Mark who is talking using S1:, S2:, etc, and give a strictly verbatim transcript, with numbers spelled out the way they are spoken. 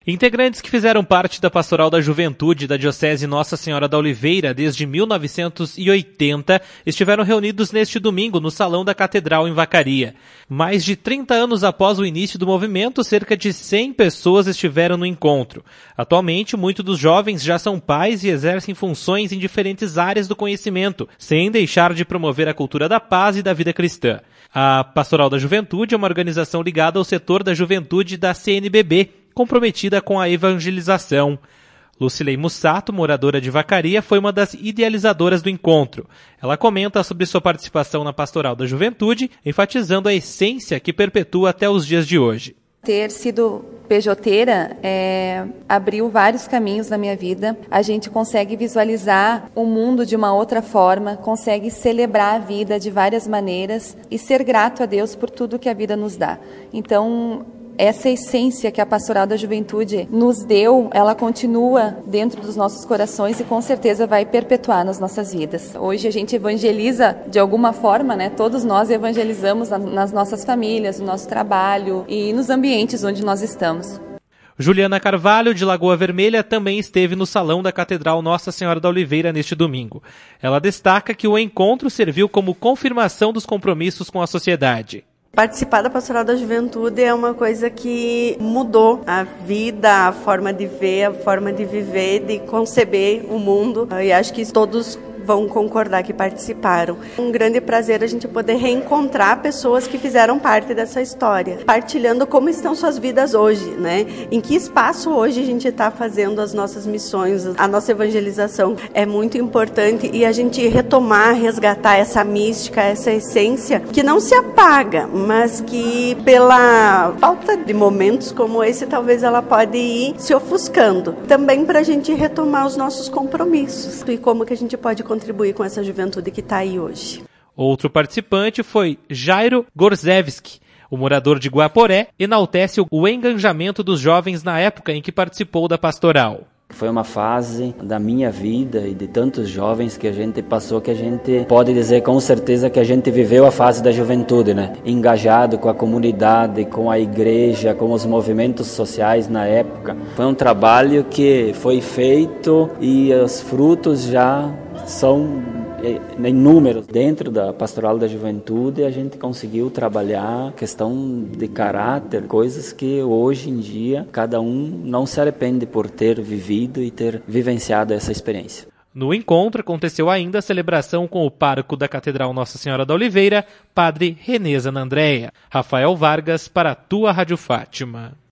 S1: Integrantes que fizeram parte da Pastoral da Juventude da Diocese Nossa Senhora da Oliveira desde mil novecentos e oitenta estiveram reunidos neste domingo no Salão da Catedral em Vacaria. Mais de trinta anos após o início do movimento, cerca de cem pessoas estiveram no encontro. Atualmente, muitos dos jovens já são pais e exercem funções em diferentes áreas do conhecimento, sem deixar de promover a cultura da paz e da vida cristã. A Pastoral da Juventude é uma organização ligada ao setor da juventude da C N B B, comprometida com a evangelização. Lucilei Mussato, moradora de Vacaria, foi uma das idealizadoras do encontro. Ela comenta sobre sua participação na Pastoral da Juventude, enfatizando a essência que perpetua até os dias de hoje.
S2: Ter sido pejoteira é, abriu vários caminhos na minha vida. A gente consegue visualizar o mundo de uma outra forma, consegue celebrar a vida de várias maneiras e ser grato a Deus por tudo que a vida nos dá. Então, essa essência que a Pastoral da Juventude nos deu, ela continua dentro dos nossos corações e com certeza vai perpetuar nas nossas vidas. Hoje a gente evangeliza de alguma forma, né? Todos nós evangelizamos nas nossas famílias, no nosso trabalho e nos ambientes onde nós estamos.
S1: Juliana Carvalho, de Lagoa Vermelha, também esteve no Salão da Catedral Nossa Senhora da Oliveira neste domingo. Ela destaca que o encontro serviu como confirmação dos compromissos com a sociedade.
S3: Participar da Pastoral da Juventude é uma coisa que mudou a vida, a forma de ver, a forma de viver, de conceber o mundo. E acho que todos vão concordar que participaram. Um grande prazer a gente poder reencontrar pessoas que fizeram parte dessa história, partilhando como estão suas vidas hoje, né? Em que espaço hoje a gente está fazendo as nossas missões, a nossa evangelização. É muito importante e a gente retomar, resgatar essa mística, essa essência que não se apaga, mas que pela falta de momentos como esse, talvez ela pode ir se ofuscando. Também para a gente retomar os nossos compromissos e como que a gente pode contribuir com essa juventude que está aí hoje.
S1: Outro participante foi Jairo Gorzewski. O morador de Guaporé enaltece o engajamento dos jovens na época em que participou da pastoral.
S4: Foi uma fase da minha vida e de tantos jovens que a gente passou que a gente pode dizer com certeza que a gente viveu a fase da juventude, né? Engajado com a comunidade, com a igreja, com os movimentos sociais na época. Foi um trabalho que foi feito e os frutos já são inúmeros. Dentro da Pastoral da Juventude a gente conseguiu trabalhar questão de caráter, coisas que hoje em dia cada um não se arrepende por ter vivido e ter vivenciado essa experiência.
S1: No encontro aconteceu ainda a celebração com o pároco da Catedral Nossa Senhora da Oliveira, Padre Renê Zanandréa. Rafael Vargas para a tua Rádio Fátima.